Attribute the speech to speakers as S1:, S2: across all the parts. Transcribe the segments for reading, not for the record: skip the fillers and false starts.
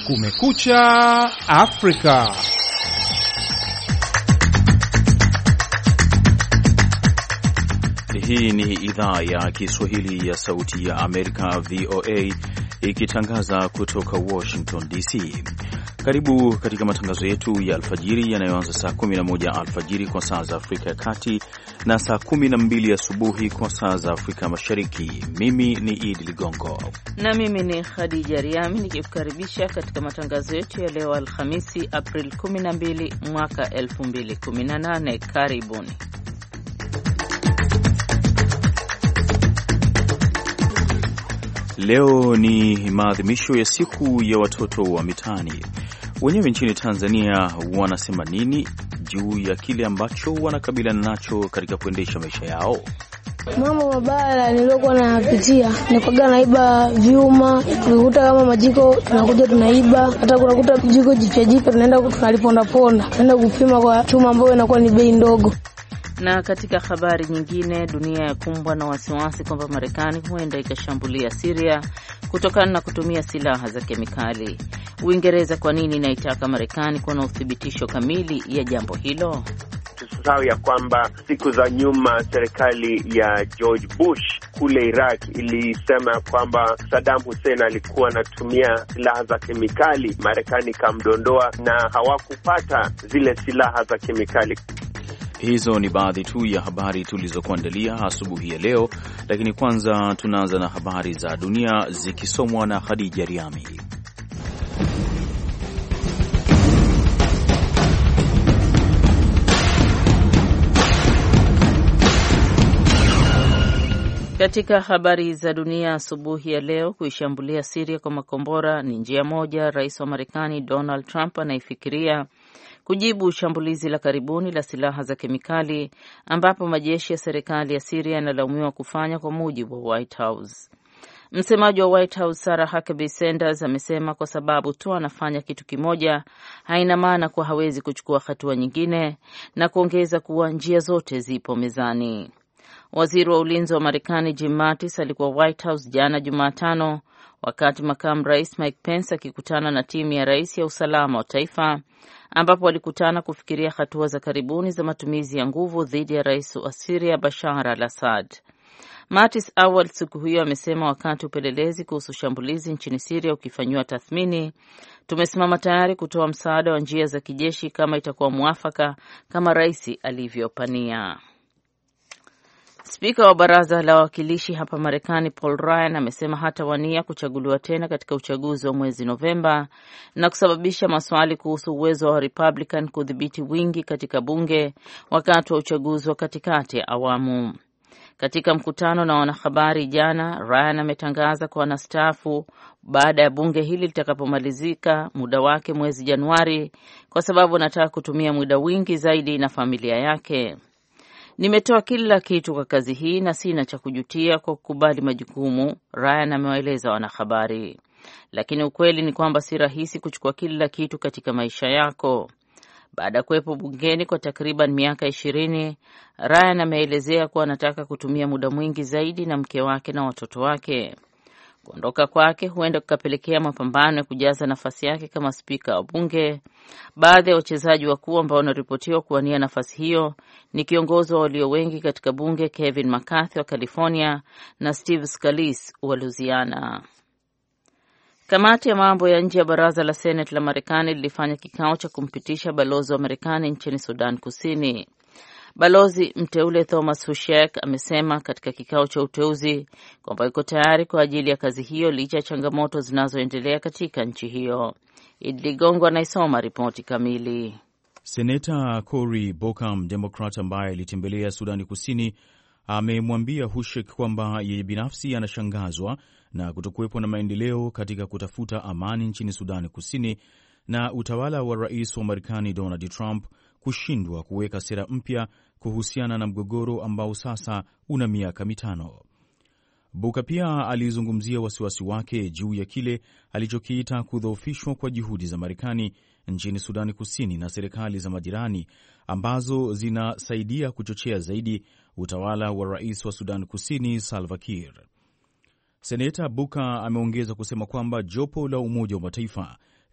S1: Kumekucha Afrika.
S2: Hii ni idhaa ya Kiswahili ya Sauti ya Amerika, VOA, ikitangaza kutoka Washington DC. Karibu katika matangazo yetu ya alfajiri yanayoanza saa 11 alfajiri kwa saa za Afrika ya Kati na saa 12 asubuhi kwa saa za Afrika Mashariki. Mimi ni Idi Ligongo
S3: na mimi ni Khadija Riami nikikukaribisha katika matangazo yetu ya leo Alhamisi, April 12 mwaka 2018. Karibuni.
S2: Leo ni maadhimisho ya siku ya watoto wa mitaani. Wenyewe nchini Tanzania wanasema nini juu ya kile ambacho wanakabiliana nacho katika kuendesha maisha yao?
S4: Mambo mabaya niliokuwa nayapitia ni kwaga naiba vyuma, tukikuta kama majiko tunakuja tunaiba, hata kunakuta jiko jipya tunaenda tunaliponda ponda, tunaenda kupima kwa chuma ambayo inakuwa ni bei ndogo.
S3: Na katika habari nyingine, dunia yakumbwa na wasiwasi kwamba Marekani huenda ikashambulia Syria kutokana na kutumia silaha za kemikali. Uingereza kwa nini inaitaka Marekani kuwa na uthibitisho kamili ya jambo hilo?
S5: Tusisahau ya kwamba siku za nyuma serikali ya George Bush kule Iraq ilisema kwamba Saddam Hussein alikuwa anatumia silaha za kemikali, Marekani kamdondoa na hawakupata zile silaha za kemikali.
S2: Hizo ni baadhi tu ya habari tulizokuandalia asubuhi ya leo, lakini kwanza tunaanza na habari za dunia zikisomwa na Khadija Riami.
S3: Katika habari za dunia asubuhi ya leo, kuishambulia Syria kwa makombora ni njia moja rais wa Marekani Donald Trump anaifikiria kujibu shambulizi la karibuni la silaha za kemikali ambapo majeshi ya serikali ya Syria yanalaumiwa kufanya, kwa mujibu wa White House. Msemaji wa White House Sarah Huckabee Sanders amesema kwa sababu tu anafanya kitu kimoja haina maana kuwa hawezi kuchukua hatua nyingine, na kuongeza kuwa njia zote zipo mezani. Waziri wa ulinzi wa Marekani Jim Mattis alikuwa White House jana Jumatano wakati makamu rais Mike Pence akikutana na timu ya rais ya usalama wa taifa, ambapo walikutana kufikiria hatua za karibuni za matumizi ya nguvu dhidi ya rais wa Syria Bashar al-Assad. Mattis awali siku hiyo amesema wakati upelelezi kuhusu shambulizi nchini Syria ukifanywa tathmini, tumesimama tayari kutoa msaada wa njia za kijeshi kama itakuwa muafaka kama rais alivyopania. Spika wa baraza la wawakilishi hapa Marekani Paul Ryan amesema hatawania kuchaguliwa tena katika uchaguzi wa mwezi Novemba, na kusababisha maswali kuhusu uwezo wa Republican kudhibiti wingi katika bunge wakati wa uchaguzi wa katikati ya awamu. Katika mkutano na wanahabari jana, Ryan ametangaza kwa anastaafu baada ya bunge hili litakapomalizika muda wake mwezi Januari, kwa sababu anataka kutumia muda wingi zaidi na familia yake. Nimetoa kila kitu kwa kazi hii na sina cha kujutia kwa kukubali majukumu, Ryan amewaeleza wanahabari. Lakini ukweli ni kwamba si rahisi kuchukua kila kitu katika maisha yako. Baada ya kuwepo bungeni kwa takriban miaka 20, Ryan ameelezea kuwa anataka kutumia muda mwingi zaidi na mke wake na watoto wake. Kuondoka kwake huenda kukapelekea mapambano ya kujaza nafasi yake kama spika wa bunge. Baadhi ya wachezaji wakuu ambao wanaripotiwa kuwania nafasi hiyo ni kiongozi wa walio wengi katika bunge Kevin McCarthy wa California na Steve Scalise wa Louisiana. Kamati ya mambo ya nje ya baraza la Senate la Marekani lilifanya kikao cha kumpitisha balozi wa Marekani nchini Sudan Kusini. Balozi mteule Thomas Hushek amesema katika kikao cha uteuzi kwamba yuko tayari kwa ajili ya kazi hiyo licha ya changamoto zinazoendelea katika nchi hiyo. Idi Ligongo anaisoma ripoti kamili.
S2: Seneta Cory Booker, Democrat ambaye alitembelea Sudani Kusini, amemwambia Hushek kwamba yeye binafsi anashangazwa na kutokuwepo na maendeleo katika kutafuta amani nchini Sudani Kusini na utawala wa rais wa Marekani Donald Trump kushindwa kuweka sera mpya kuhusiana na mgogoro ambao sasa una miaka 5. Buka pia alizungumzia wasiwasi wake juu ya kile alichokiita kudhoofishwa kwa juhudi za Marekani nchini Sudani Kusini na serikali za majirani ambazo zinasaidia kuchochea zaidi utawala wa rais wa Sudan Kusini Salva Kiir. Seneta Buka ameongeza kusema kwamba jopo la Umoja wa Mataifa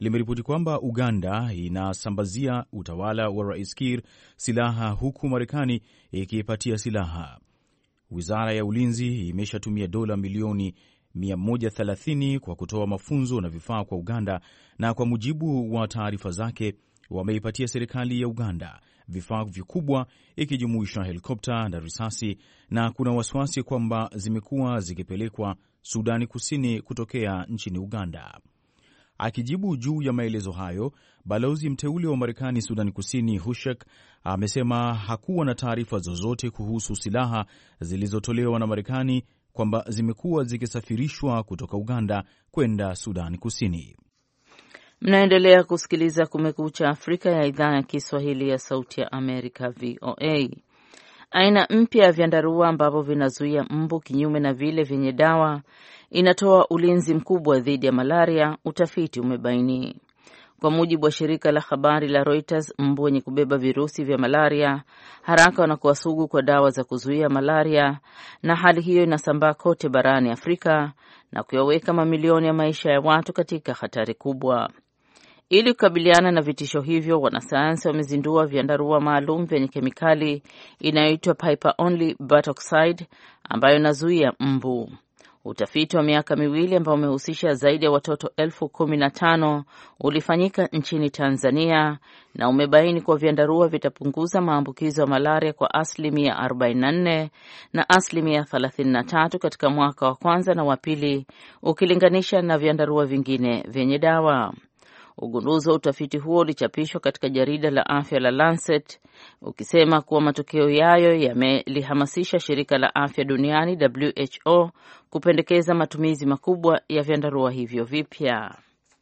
S2: limeripoti kwamba Uganda inasambazia utawala wa Rais Kiir silaha huku Marekani ikiipatia silaha. Wizara ya Ulinzi imeshatumia dola milioni 130 kwa kutoa mafunzo na vifaa kwa Uganda, na kwa mujibu wa taarifa zake wameipatia serikali ya Uganda vifaa vikubwa ikijumuisha helikopta na risasi, na kuna wasiwasi kwamba zimekuwa zikipelekwa Sudani Kusini kutokea nchini Uganda. Akijibu juu ya maelezo hayo, balozi mteule wa Marekani Sudani Kusini Hushek amesema hakuwa na taarifa zozote kuhusu silaha zilizotolewa na Marekani kwamba zimekuwa zikisafirishwa kutoka Uganda kwenda Sudani Kusini.
S3: Mnaendelea kusikiliza Kumekucha Afrika ya idhaa ya Kiswahili ya Sauti ya Amerika, VOA. Aina mpya ya vyandarua ambavyo vinazuia mbu kinyume na vile vyenye dawa inatoa ulinzi mkubwa dhidi ya malaria, utafiti umebaini. Kwa mujibu wa shirika la habari la Reuters, mbu wenye kubeba virusi vya malaria haraka wanakuwa sugu kwa dawa za kuzuia malaria, na hali hiyo inasambaa kote barani Afrika na kuyaweka mamilioni ya maisha ya watu katika hatari kubwa. Ili kukabiliana na vitisho hivyo, wanasayansi wamezindua vyandarua maalum vyenye kemikali inayoitwa Piper Only Butoxide ambayo inazuia mbu. Utafiti wa miaka miwili ambao umehusisha zaidi ya watoto 15,000 ulifanyika nchini Tanzania na umebaini kuwa vyandarua vitapunguza maambukizo ya malaria kwa 44% na 33% katika mwaka wa kwanza na wa pili ukilinganisha na vyandarua vingine vyenye dawa. Ugunduzi wa utafiti huo ulichapishwa katika jarida la afya la Lancet ukisema kuwa matokeo yayo yamelihamasisha shirika la afya duniani WHO kupendekeza matumizi makubwa ya vyandarua hivyo vipya.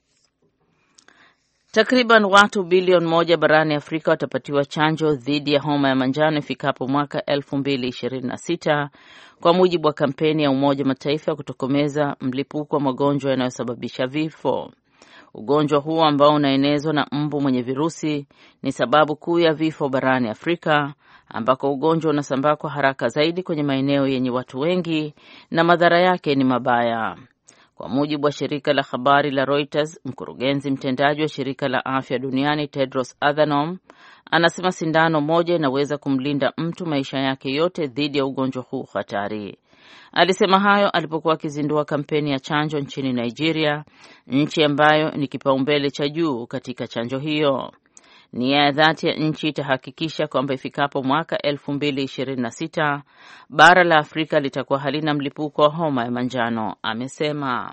S3: Takriban watu bilioni 1 barani Afrika watapatiwa chanjo dhidi ya homa ya manjano ifikapo mwaka 2026 kwa mujibu wa kampeni ya Umoja Mataifa ya kutokomeza mlipuko wa magonjwa yanayosababisha vifo. Ugonjwa huo ambao unaenezwa na mbu mwenye virusi ni sababu kuu ya vifo barani Afrika, ambako ugonjwa unasambaa kwa haraka zaidi kwenye maeneo yenye watu wengi na madhara yake ni mabaya. Kwa mujibu wa shirika la habari la Reuters, mkurugenzi mtendaji wa shirika la afya duniani Tedros Adhanom anasema sindano moja inaweza kumlinda mtu maisha yake yote dhidi ya ugonjwa huu hatari. Alisema hayo alipokuwa akizindua kampeni ya chanjo nchini Nigeria, nchi ambayo ni kipaumbele cha juu katika chanjo hiyo. Nia ya dhati ya nchi itahakikisha kwamba ifikapo mwaka 2026 bara la Afrika litakuwa halina mlipuko wa homa ya manjano, amesema.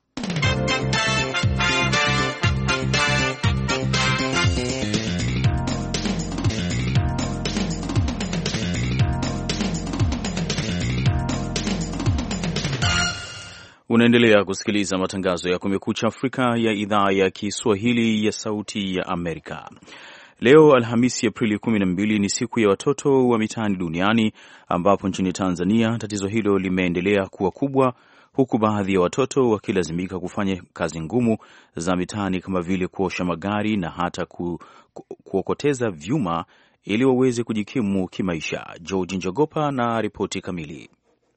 S2: Unaendelea kusikiliza matangazo ya Kumekucha Afrika ya idhaa ya Kiswahili ya Sauti ya Amerika. Leo Alhamisi Aprili 12 ni siku ya watoto wa mitaani duniani, ambapo nchini Tanzania tatizo hilo limeendelea kuwa kubwa, huku baadhi ya watoto wakilazimika kufanya kazi ngumu za mitaani kama vile kuosha magari na hata kuokoteza vyuma ili waweze kujikimu kimaisha. George Njogopa na ripoti kamili.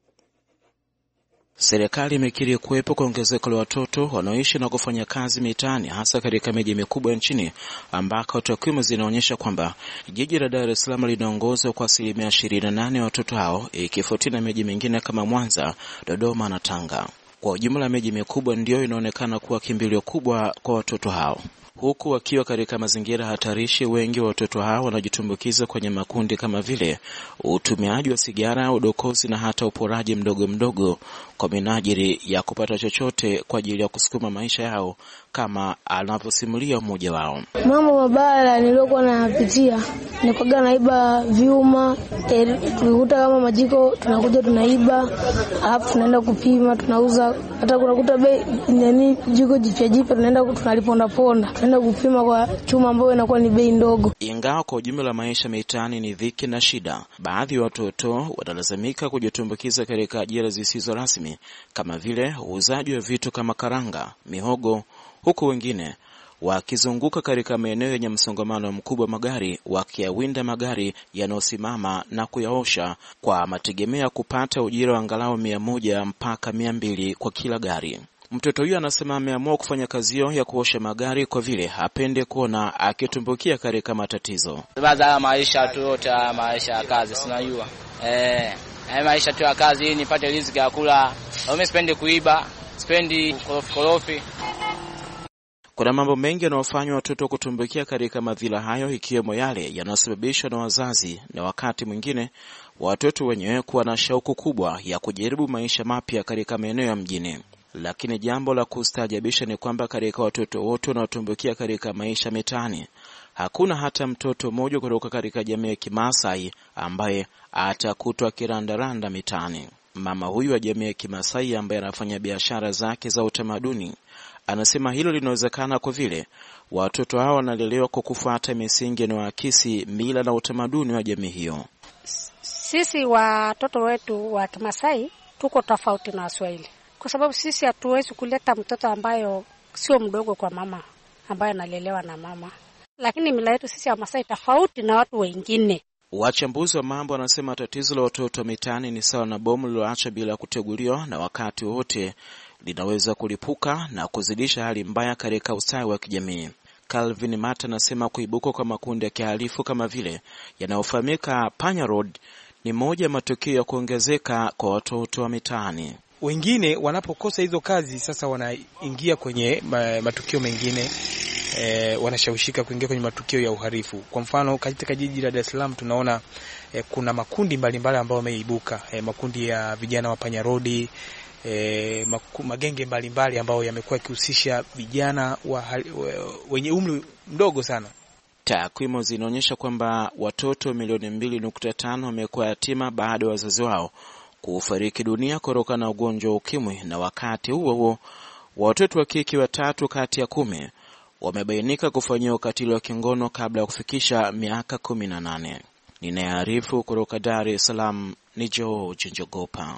S6: Serikali imekiri kuwepo kwa ongezeko la watoto wanaoishi na kufanya kazi mitaani, hasa katika miji mikubwa nchini, ambako takwimu zinaonyesha kwamba jiji la Dar es Salaam linaongozwa kwa 28% ya watoto hao, ikifuatiwa na miji mingine kama Mwanza, Dodoma na Tanga. Kwa ujumla miji mikubwa ndio inaonekana kuwa kimbilio kubwa kwa watoto hao. Huku wakiwa katika mazingira hatarishi, wengi wa watoto hao wanajitumbukiza kwenye makundi kama vile utumiaji wa sigara, udokozi na hata uporaji mdogo mdogo kwa minajili ya kupata chochote kwa ajili ya kusukuma maisha yao, kama anavyosimulia mmoja wao.
S4: Mambo mabaya niliokuwa napitia ni kwa naiba vyuma, tulikuta kama majiko tunakuja tunaiba, alafu tunaenda kupima, tunauza, hata kunakuta bei nani jiko jipya tunaenda tunaliponda ponda, tunaenda kupima kwa chuma ambayo inakuwa ni bei ndogo.
S6: Ingawa kwa ujumla maisha mitaani ni dhiki na shida, baadhi ya watoto wanalazimika kujitumbukiza katika ajira zisizo rasmi kama vile uuzaji wa vitu kama karanga, mihogo, huku wengine wakizunguka katika maeneo yenye msongamano mkubwa magari, wakiyawinda magari yanayosimama na kuyaosha kwa mategemeo kupata ujira wa angalau 100 mpaka 200 kwa kila gari. Mtoto huyo anasema ameamua kufanya kazi hiyo ya kuosha magari kwa vile hapende kuona akitumbukia katika matatizo.
S7: Baada maisha tu yote, maisha ya kazi sinajua. Maisha tu ya kazi ili nipate riziki ya kula. Mimi sipendi kuiba, sipendi korofi.
S6: Kuna mambo mengi yanayofanywa watoto kutumbukia katika madhila hayo, ikiwemo yale yanayosababishwa na wazazi na wakati mwingine watoto wenyewe kuwa na shauku kubwa ya kujaribu maisha mapya katika maeneo ya mjini. Lakini jambo la kustaajabisha ni kwamba katika watoto wote wanaotumbukia katika maisha mitaani, hakuna hata mtoto mmoja kutoka katika jamii ya Kimasai ambaye atakutwa kirandaranda mitaani. Mama huyu wa jamii ya Kimasai ambaye anafanya biashara zake za utamaduni anasema hilo linawezekana kwa vile watoto hao wanalelewa kwa kufuata misingi inayoakisi mila na utamaduni wa jamii hiyo.
S8: Sisi watoto wetu wa Kimasai tuko tofauti na Waswahili, kwa sababu sisi hatuwezi kuleta mtoto ambayo sio mdogo kwa mama, ambaye analelewa na mama. Lakini mila yetu sisi ya Masai tofauti na watu wengine.
S6: Wachambuzi wa mambo wanasema tatizo la watoto mitaani ni sawa na bomu lililoacha bila kuteguliwa, na wakati wote linaweza kulipuka na kuzidisha hali mbaya katika ustawi wa kijamii. Calvin Mata anasema kuibuka kwa makundi ya kihalifu kama vile yanayofahamika Panya Road ni moja ya matukio ya kuongezeka kwa watoto wa mitaani.
S9: Wengine wanapokosa hizo kazi sasa wanaingia kwenye matukio mengine, wanashawishika kuingia kwenye matukio ya uhalifu. Kwa mfano katika jiji la Dar es Salaam tunaona kuna makundi mbalimbali ambayo yameibuka, makundi ya vijana wa Panya Road, magenge mbalimbali ambayo yamekuwa yakihusisha vijana wenye umri mdogo sana.
S6: Takwimu zinaonyesha kwamba watoto milioni 2.5 wamekuwa yatima baada ya wazazi wao kufariki dunia kutokana na ugonjwa wa ukimwi, na wakati huo huo watoto wa kike 3 kati ya 10 wamebainika kufanyia ukatili wa kingono kabla ya kufikisha miaka 18. Ninaarifu kutoka Dar es Salaam ni George Njogopa.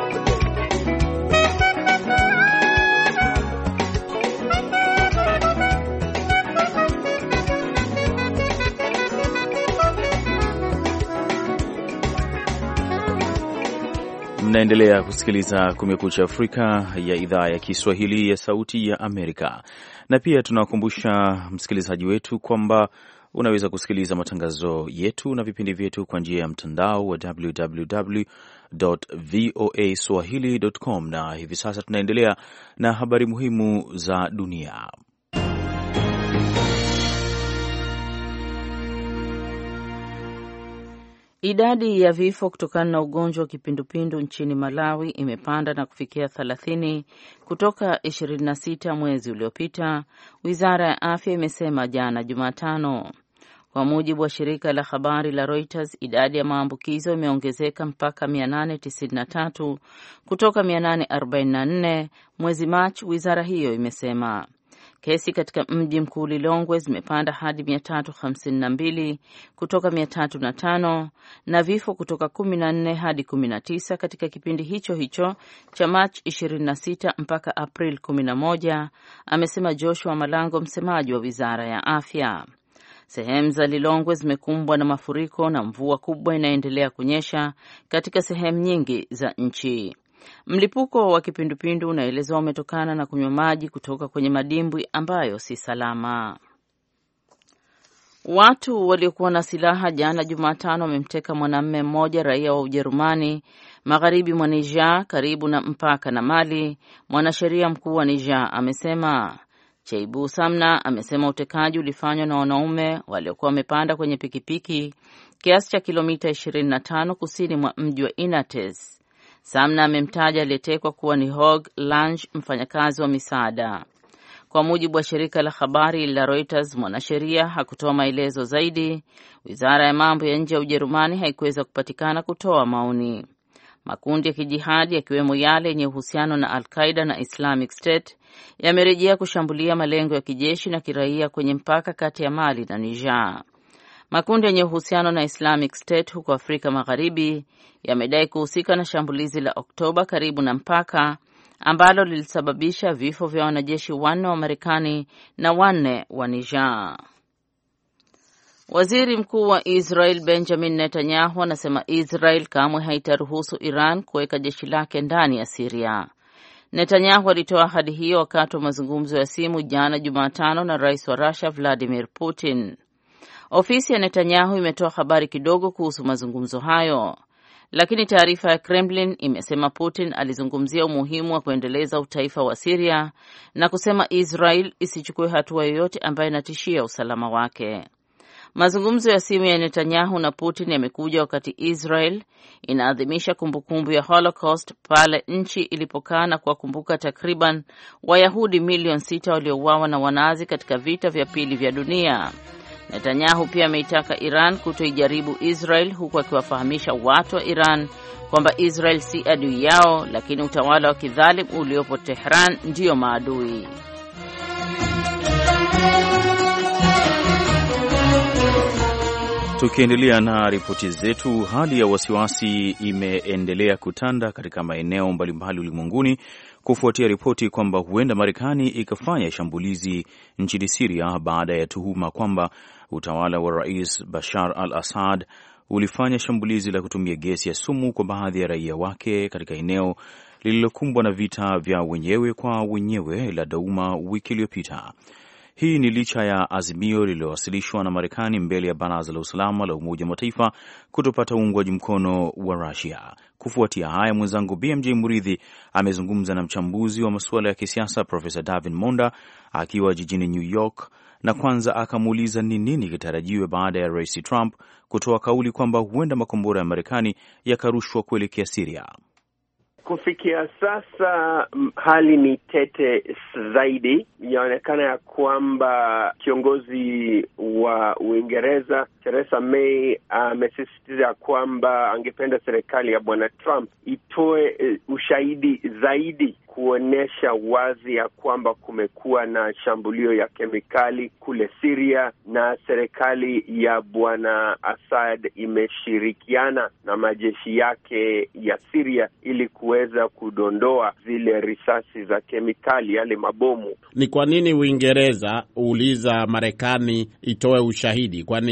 S2: Mnaendelea kusikiliza Kumekucha Afrika ya idhaa ya Kiswahili ya Sauti ya Amerika. Na pia tunawakumbusha msikilizaji wetu kwamba unaweza kusikiliza matangazo yetu na vipindi vyetu kwa njia ya mtandao wa www.voaswahili.com. Na hivi sasa tunaendelea na habari muhimu za dunia.
S3: Idadi ya vifo kutokana na ugonjwa wa kipindupindu nchini Malawi imepanda na kufikia 30 kutoka 26 mwezi uliopita, Wizara ya Afya imesema jana Jumatano. Kwa mujibu wa shirika la habari la Reuters, idadi ya maambukizo imeongezeka mpaka 893 kutoka 844 mwezi Machi, wizara hiyo imesema. Kesi katika mji mkuu Lilongwe zimepanda hadi 352 kutoka 305 na vifo kutoka 14 hadi 19 katika kipindi hicho hicho cha Machi 26 mpaka April 11, amesema Joshua Malango, msemaji wa Wizara ya Afya. Sehemu za Lilongwe zimekumbwa na mafuriko na mvua kubwa inaendelea kunyesha katika sehemu nyingi za nchi. Mlipuko wa kipindupindu unaelezwa umetokana na kunywa maji kutoka kwenye madimbwi ambayo si salama. Watu waliokuwa na silaha jana Jumatano wamemteka mwanamume mmoja raia wa Ujerumani magharibi mwa Niger karibu na mpaka na Mali, mwanasheria mkuu wa Niger amesema. Cheibu Samna amesema utekaji ulifanywa na wanaume waliokuwa wamepanda kwenye pikipiki kiasi cha kilomita 25 kusini mwa mji wa Inates. Samna amemtaja aliyetekwa kuwa ni Hog Lange, mfanyakazi wa misaada. Kwa mujibu wa shirika la habari la Reuters, mwanasheria hakutoa maelezo zaidi. Wizara ya mambo ya nje ya Ujerumani haikuweza kupatikana kutoa maoni. Makundi ya kijihadi yakiwemo yale yenye uhusiano na Al-Qaeda na Islamic State yamerejea kushambulia malengo ya kijeshi na kiraia kwenye mpaka kati ya Mali na Niger. Makundi yenye uhusiano na Islamic State huko Afrika Magharibi yamedai kuhusika na shambulizi la Oktoba karibu na mpaka ambalo lilisababisha vifo vya wanajeshi 4 wa Marekani na 4 wa Niger. Waziri Mkuu wa Israel Benjamin Netanyahu anasema Israel kamwe haitaruhusu Iran kuweka jeshi lake ndani ya Syria. Netanyahu alitoa ahadi hiyo wakati wa mazungumzo ya simu jana Jumatano na rais wa Russia Vladimir Putin. Ofisi ya Netanyahu imetoa habari kidogo kuhusu mazungumzo hayo, lakini taarifa ya Kremlin imesema Putin alizungumzia umuhimu wa kuendeleza utaifa wa Syria na kusema Israel isichukue hatua yoyote ambayo inatishia usalama wake. Mazungumzo ya simu ya Netanyahu na Putin yamekuja wakati Israel inaadhimisha kumbukumbu ya Holocaust pale nchi ilipokaa na kuwakumbuka takriban Wayahudi milioni 6 waliouawa na Wanazi katika vita vya pili vya dunia. Netanyahu pia ameitaka Iran kutoijaribu Israel, huku akiwafahamisha watu wa Iran kwamba Israel si adui yao, lakini utawala wa kidhalim uliopo Tehran ndiyo maadui.
S2: Tukiendelea na ripoti zetu, hali ya wasiwasi imeendelea kutanda katika maeneo mbalimbali ulimwenguni kufuatia ripoti kwamba huenda Marekani ikafanya shambulizi nchini Syria baada ya tuhuma kwamba utawala wa Rais Bashar al-Assad ulifanya shambulizi la kutumia gesi ya sumu kwa baadhi ya raia wake katika eneo lililokumbwa na vita vya wenyewe kwa wenyewe la Douma wiki iliyopita. Hii ni licha ya azimio lililowasilishwa na Marekani mbele ya Baraza la Usalama la Umoja wa Mataifa kutopata uungwaji mkono wa Russia. Kufuatia haya, mwenzangu BMJ Muridhi amezungumza na mchambuzi wa masuala ya kisiasa Profesa David Monda akiwa jijini New York, na kwanza akamuuliza ni nini kitarajiwe baada ya Rais Trump kutoa kauli kwamba huenda makombora ya Marekani yakarushwa kuelekea Syria.
S5: Kufikia sasa hali ni tete zaidi. Inaonekana ya kwamba kiongozi wa Uingereza Theresa May amesisitiza kwamba angependa serikali ya Bwana Trump itoe ushahidi zaidi kuonesha wazi ya kwamba kumekuwa na shambulio ya kemikali kule Syria na serikali ya Bwana Assad imeshirikiana na majeshi yake ya Syria ili kuweza kudondoa zile risasi za kemikali, yale mabomu.
S10: Ni kwa nini Uingereza uuliza Marekani itoe ushahidi? Kwani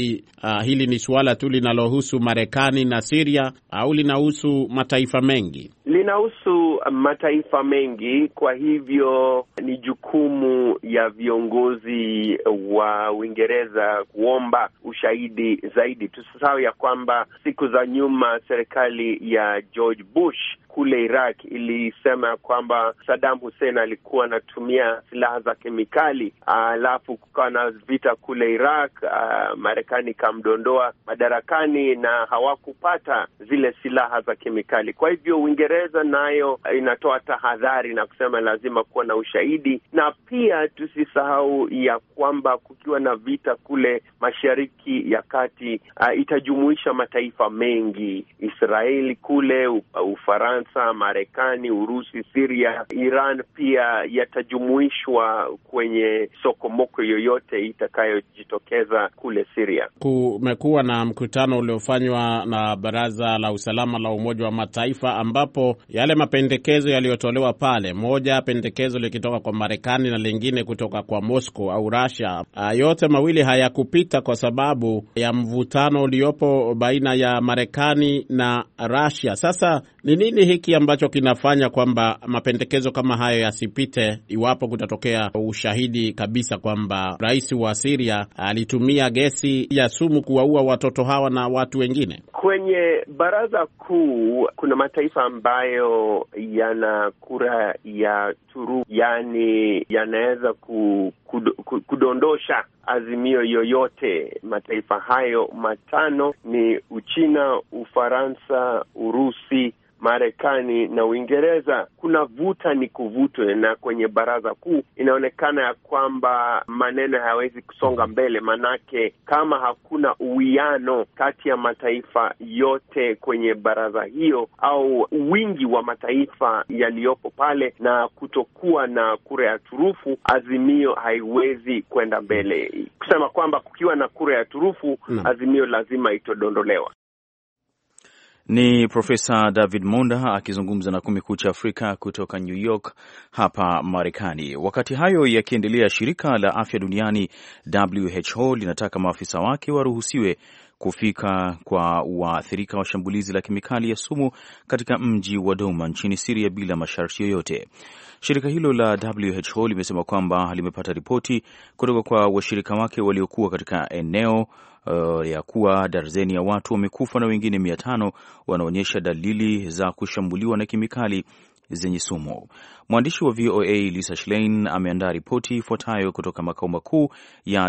S10: hili ni suala tu linalohusu Marekani na Syria au linahusu mataifa mengi?
S5: Linahusu mataifa mengi, kwa hivyo ni jukumu ya viongozi wa Uingereza kuomba ushahidi zaidi. Tusisahau ya kwamba siku za nyuma serikali ya George Bush kule Iraq ilisema kwamba Saddam Hussein alikuwa anatumia silaha za kemikali, alafu kukawa na vita kule Iraq, Marekani kamdondoa madarakani na hawakupata zile silaha za kemikali. Kwa hivyo Uingereza nayo inatoa tahadhari na kusema lazima kuwa na ushahidi, na pia tusisahau ya kwamba kukiwa na vita kule Mashariki ya Kati itajumuisha mataifa mengi, Israeli kule, Ufaransa, Marekani, Urusi, Syria, Iran pia yatajumuishwa kwenye sokomoko yoyote itakayojitokeza kule Syria.
S10: Kumekuwa na mkutano uliofanywa na Baraza la Usalama la Umoja wa Mataifa ambapo yale mapendekezo yaliyotolewa pale, moja pendekezo likitoka kwa Marekani na lingine kutoka kwa Moscow au Russia, yote mawili hayakupita kwa sababu ya mvutano uliopo baina ya Marekani na Russia. Sasa ni nini hiki ambacho kinafanya kwamba mapendekezo kama hayo yasipite iwapo kutatokea ushahidi kabisa kwamba rais wa Syria alitumia gesi ya sumu kuwaua watoto hawa na watu wengine?
S5: Kwenye baraza kuu kuna mataifa ambayo yana kura ya turufu, yani yanaweza kudondosha azimio yoyote. Mataifa hayo matano ni Uchina, Ufaransa, Urusi, Marekani na Uingereza. Kuna vuta ni kuvutwe, na kwenye baraza kuu inaonekana ya kwamba maneno hayawezi kusonga mbele, manake kama hakuna uwiano kati ya mataifa yote kwenye baraza hiyo au wingi wa mataifa yaliyopo pale na kutokuwa na kura ya turufu, azimio haiwezi kwenda mbele. Kusema kwamba kukiwa na kura ya turufu, azimio lazima itodondolewa.
S2: Ni Profesa David Monda akizungumza na Kumekucha Afrika kutoka New York hapa Marekani. Wakati hayo yakiendelea, shirika la afya duniani WHO linataka maafisa wake waruhusiwe kufika kwa waathirika wa shambulizi la kemikali ya sumu katika mji wa Douma nchini Syria bila masharti yoyote. Shirika hilo la WHO limesema kwamba limepata ripoti kutoka kwa washirika wake waliokuwa katika eneo ya kuwa darzeni ya watu wamekufa na wengine 500 wanaonyesha dalili za kushambuliwa na kemikali zenye sumu. Mwandishi wa VOA Lisa Schlein ameandaa ripoti ifuatayo kutoka makao makuu ya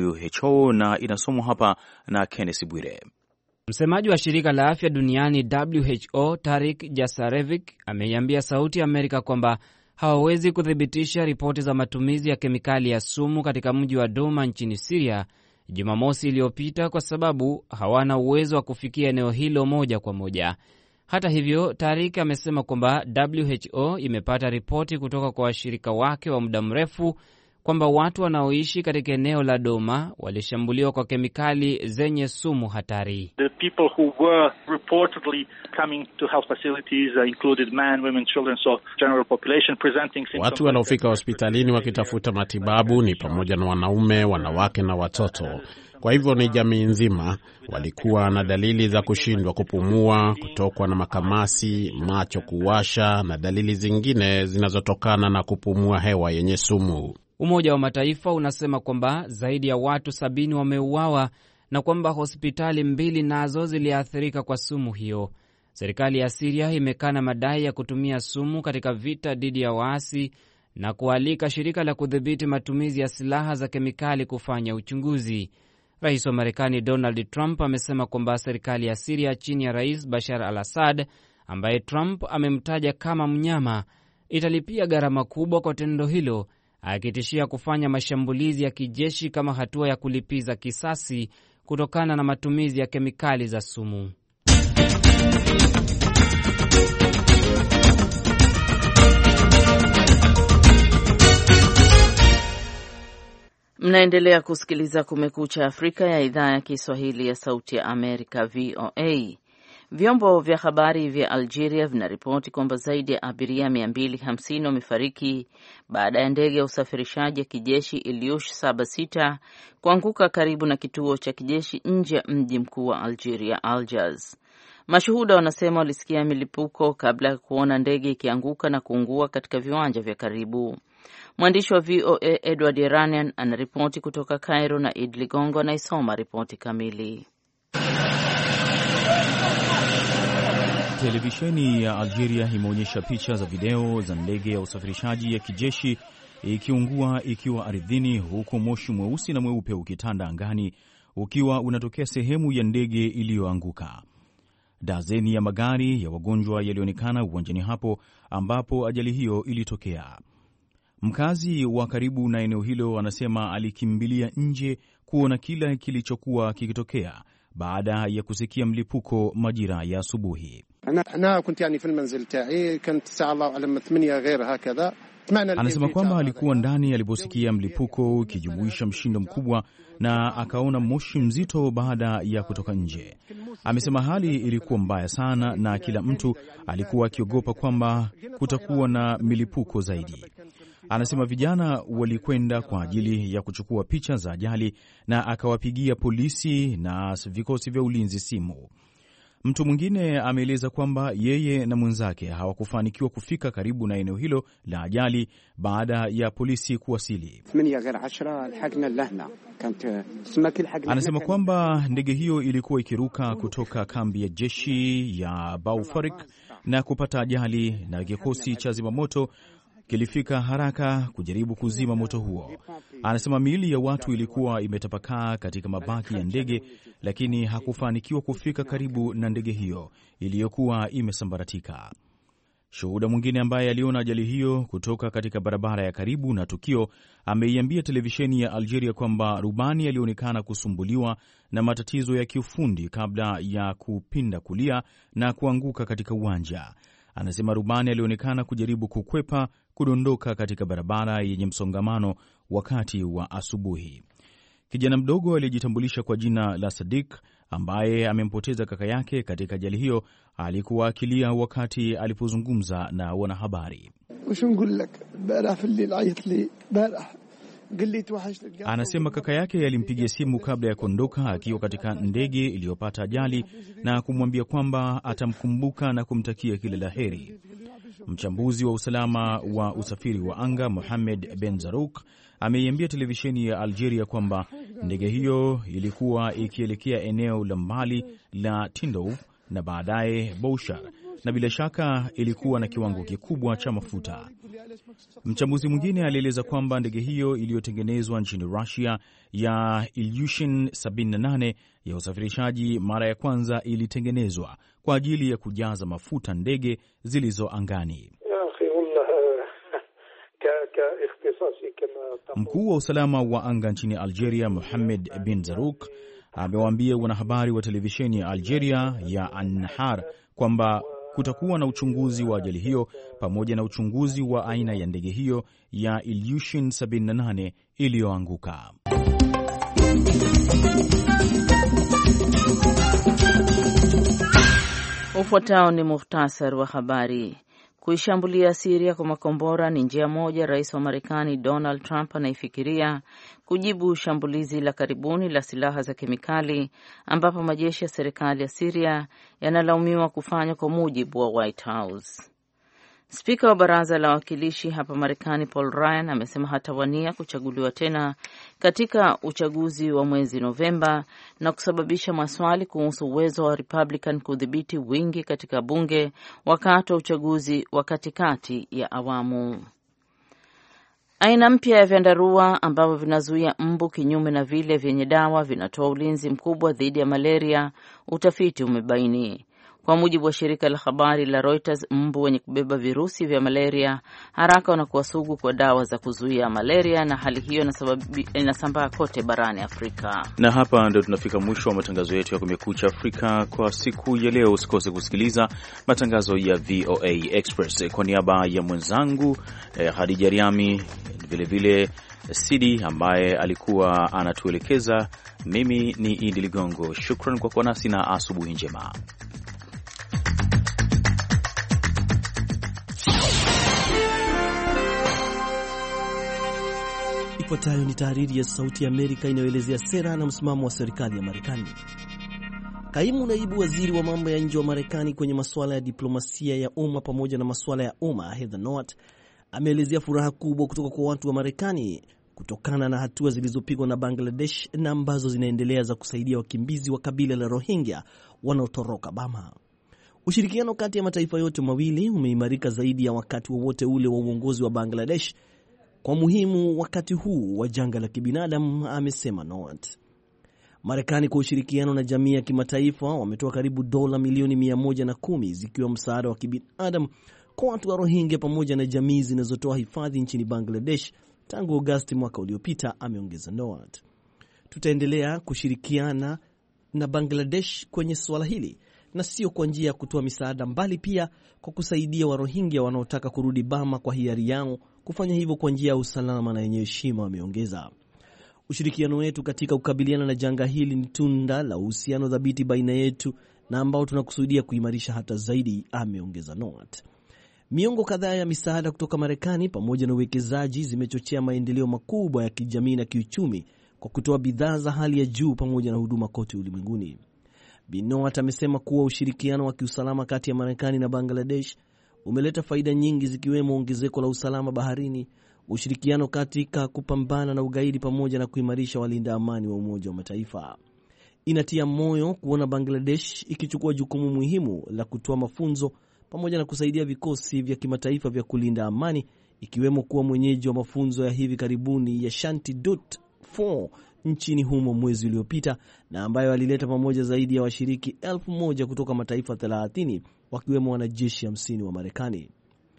S2: WHO na inasomwa hapa na Kenneth Bwire.
S11: Msemaji wa shirika la afya duniani WHO Tarik Jasarevic ameiambia Sauti ya Amerika kwamba hawawezi kuthibitisha ripoti za matumizi ya kemikali ya sumu katika mji wa Douma nchini Syria Jumamosi iliyopita kwa sababu hawana uwezo wa kufikia eneo hilo moja kwa moja. Hata hivyo, Tarik amesema kwamba WHO imepata ripoti kutoka kwa washirika wake wa muda mrefu kwamba watu wanaoishi katika eneo la Douma walishambuliwa kwa kemikali zenye sumu hatari.
S12: The people who were reportedly coming to health facilities included men, women, children, so general population presenting symptoms.
S10: Watu wanaofika hospitalini wakitafuta matibabu ni pamoja na wanaume, wanawake na watoto. Kwa hivyo ni jamii nzima. Walikuwa na dalili za kushindwa kupumua, kutokwa na makamasi, macho kuwasha na dalili zingine zinazotokana na kupumua hewa yenye sumu.
S11: Umoja wa Mataifa unasema kwamba zaidi ya watu 70 wameuawa na kwamba hospitali 2 nazo ziliathirika kwa sumu hiyo. Serikali ya Syria imekana madai ya kutumia sumu katika vita dhidi ya waasi na kualika shirika la kudhibiti matumizi ya silaha za kemikali kufanya uchunguzi. Rais wa Marekani Donald Trump amesema kwamba serikali ya Syria chini ya Rais Bashar al-Assad, ambaye Trump amemtaja kama mnyama, italipia gharama kubwa kwa tendo hilo, akitishia kufanya mashambulizi ya kijeshi kama hatua ya kulipiza kisasi kutokana na matumizi ya kemikali za sumu.
S3: Mnaendelea kusikiliza Kumekucha Afrika ya idhaa ya Kiswahili ya Sauti ya Amerika, VOA. Vyombo vya habari vya Algeria vinaripoti kwamba zaidi ya abiria 250 wamefariki baada ya ndege ya usafirishaji ya kijeshi Ilyush 76 kuanguka karibu na kituo cha kijeshi nje ya mji mkuu wa Algeria, Algiers. Mashuhuda wanasema walisikia milipuko kabla ya kuona ndege ikianguka na kuungua katika viwanja vya karibu. Mwandishi wa VOA Edward Iranian anaripoti kutoka Cairo na Id Ligongo anaisoma ripoti kamili.
S2: Televisheni ya Algeria imeonyesha picha za video za ndege ya usafirishaji ya kijeshi ikiungua ikiwa ardhini, huku moshi mweusi na mweupe ukitanda angani ukiwa unatokea sehemu ya ndege iliyoanguka. Dazeni ya magari ya wagonjwa yalionekana uwanjani hapo ambapo ajali hiyo ilitokea. Mkazi wa karibu na eneo hilo anasema alikimbilia nje kuona kila kilichokuwa kikitokea baada ya kusikia mlipuko majira ya asubuhi. Anasema kwamba alikuwa ndani aliposikia mlipuko ukijumuisha mshindo mkubwa na akaona moshi mzito baada ya kutoka nje. Amesema hali ilikuwa mbaya sana na kila mtu alikuwa akiogopa kwamba kutakuwa na milipuko zaidi. Anasema vijana walikwenda kwa ajili ya kuchukua picha za ajali na akawapigia polisi na vikosi vya ulinzi simu. Mtu mwingine ameeleza kwamba yeye na mwenzake hawakufanikiwa kufika karibu na eneo hilo la ajali baada ya polisi kuwasili. Anasema kwamba ndege hiyo ilikuwa ikiruka kutoka kambi ya jeshi ya Baufarik na kupata ajali na kikosi cha zimamoto kilifika haraka kujaribu kuzima moto huo. Anasema miili ya watu ilikuwa imetapakaa katika mabaki ya ndege, lakini hakufanikiwa kufika karibu na ndege hiyo iliyokuwa imesambaratika. Shuhuda mwingine ambaye aliona ajali hiyo kutoka katika barabara ya karibu na tukio ameiambia televisheni ya Algeria kwamba rubani alionekana kusumbuliwa na matatizo ya kiufundi kabla ya kupinda kulia na kuanguka katika uwanja. Anasema rubani alionekana kujaribu kukwepa kudondoka katika barabara yenye msongamano wakati wa asubuhi. Kijana mdogo aliyejitambulisha kwa jina la Sadik, ambaye amempoteza kaka yake katika ajali hiyo, alikuwa akilia wakati alipozungumza na wanahabari. Anasema kaka yake alimpigia simu kabla ya kuondoka akiwa katika ndege iliyopata ajali na kumwambia kwamba atamkumbuka na kumtakia kila la heri. Mchambuzi wa usalama wa usafiri wa anga Mohamed Ben Zarouk ameiambia televisheni ya Algeria kwamba ndege hiyo ilikuwa ikielekea eneo la mbali la Tindouf na baadaye Bouchar, na bila shaka ilikuwa na kiwango kikubwa cha mafuta. Mchambuzi mwingine alieleza kwamba ndege hiyo iliyotengenezwa nchini Russia ya Ilyushin 78 ya usafirishaji mara ya kwanza ilitengenezwa kwa ajili ya kujaza mafuta ndege zilizo angani. Mkuu wa usalama wa anga nchini Algeria Mohamed bin Zarouk amewaambia wanahabari wa televisheni ya Algeria ya An-Nahar kwamba kutakuwa na uchunguzi wa ajali hiyo pamoja na uchunguzi wa aina ya ndege hiyo ya Ilyushin 78 iliyoanguka.
S3: Ufuatao ni muhtasari wa habari. Kuishambulia Syria kwa makombora ni njia moja rais wa Marekani Donald Trump anaifikiria kujibu shambulizi la karibuni la silaha za kemikali ambapo majeshi ya serikali ya Syria yanalaumiwa kufanya, kwa mujibu wa White House. Spika wa baraza la wawakilishi hapa Marekani Paul Ryan amesema hatawania kuchaguliwa tena katika uchaguzi wa mwezi Novemba na kusababisha maswali kuhusu uwezo wa Republican kudhibiti wingi katika bunge wakati wa uchaguzi wa katikati ya awamu. Aina mpya ya vyandarua ambavyo vinazuia mbu kinyume na vile vyenye dawa vinatoa ulinzi mkubwa dhidi ya malaria, utafiti umebaini. Kwa mujibu wa shirika la habari la Reuters, mbu wenye kubeba virusi vya malaria haraka wanakuwa sugu kwa dawa za kuzuia malaria, na hali hiyo inasambaa kote barani Afrika.
S2: Na hapa ndio tunafika mwisho wa matangazo yetu ya Kumekucha Afrika kwa siku ya leo. Usikose kusikiliza matangazo ya VOA Express. Kwa niaba ya mwenzangu Hadija Riami, vilevile Sidi ambaye alikuwa anatuelekeza, mimi ni Idi Ligongo. Shukran kwa kuwa nasi na asubuhi njema.
S13: Ifuatayo ni tahariri ya Sauti ya Amerika inayoelezea sera na msimamo wa serikali ya Marekani. Kaimu naibu waziri wa mambo ya nje wa Marekani kwenye masuala ya diplomasia ya umma pamoja na masuala ya umma, Heather Nauert, ameelezea furaha kubwa kutoka kwa watu wa Marekani kutokana na hatua zilizopigwa na Bangladesh na ambazo zinaendelea za kusaidia wakimbizi wa kabila la Rohingya wanaotoroka Burma. Ushirikiano kati ya mataifa yote mawili umeimarika zaidi ya wakati wowote ule wa uongozi wa Bangladesh kwa muhimu wakati huu wa janga la kibinadamu, amesema Nauert. Marekani kwa ushirikiano na jamii ya kimataifa wametoa karibu dola milioni 110 zikiwa msaada wa kibinadamu kwa watu wa Rohingya pamoja na jamii zinazotoa hifadhi nchini Bangladesh tangu Agosti mwaka uliopita, ameongeza Nauert. Tutaendelea kushirikiana na Bangladesh kwenye suala hili, na sio kwa njia ya kutoa misaada, mbali pia kwa kusaidia wa Rohingya wanaotaka kurudi Burma kwa hiari yao kufanya hivyo kwa njia ya usalama na yenye heshima, ameongeza. Ushirikiano wetu katika kukabiliana na janga hili ni tunda la uhusiano dhabiti baina yetu na ambao tunakusudia kuimarisha hata zaidi, ameongeza Nauert. Miongo kadhaa ya misaada kutoka Marekani pamoja na uwekezaji zimechochea maendeleo makubwa ya kijamii na kiuchumi kwa kutoa bidhaa za hali ya juu pamoja na huduma kote ulimwenguni. Nauert amesema kuwa ushirikiano wa kiusalama kati ya Marekani na Bangladesh umeleta faida nyingi zikiwemo ongezeko la usalama baharini, ushirikiano katika kupambana na ugaidi pamoja na kuimarisha walinda amani wa Umoja wa Mataifa. Inatia moyo kuona Bangladesh ikichukua jukumu muhimu la kutoa mafunzo pamoja na kusaidia vikosi vya kimataifa vya kulinda amani, ikiwemo kuwa mwenyeji wa mafunzo ya hivi karibuni ya Shanti Dut 4 nchini humo mwezi uliopita, na ambayo alileta pamoja zaidi ya washiriki 1,000 kutoka mataifa 30 wakiwemo wanajeshi 50 wa Marekani.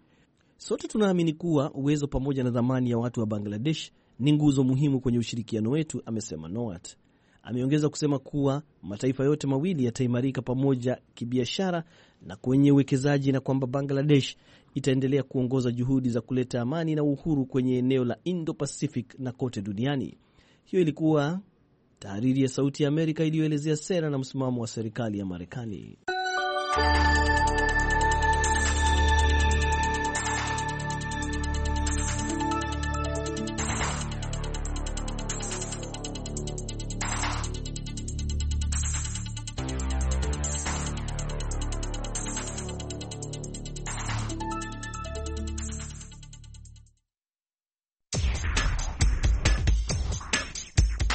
S13: Sote tunaamini kuwa uwezo pamoja na dhamani ya watu wa Bangladesh ni nguzo muhimu kwenye ushirikiano wetu, amesema Nauert. Ameongeza kusema kuwa mataifa yote mawili yataimarika pamoja kibiashara na kwenye uwekezaji, na kwamba Bangladesh itaendelea kuongoza juhudi za kuleta amani na uhuru kwenye eneo la Indo-Pacific na kote duniani. Hiyo ilikuwa tahariri ya Sauti ya Amerika iliyoelezea sera na msimamo wa serikali ya Marekani.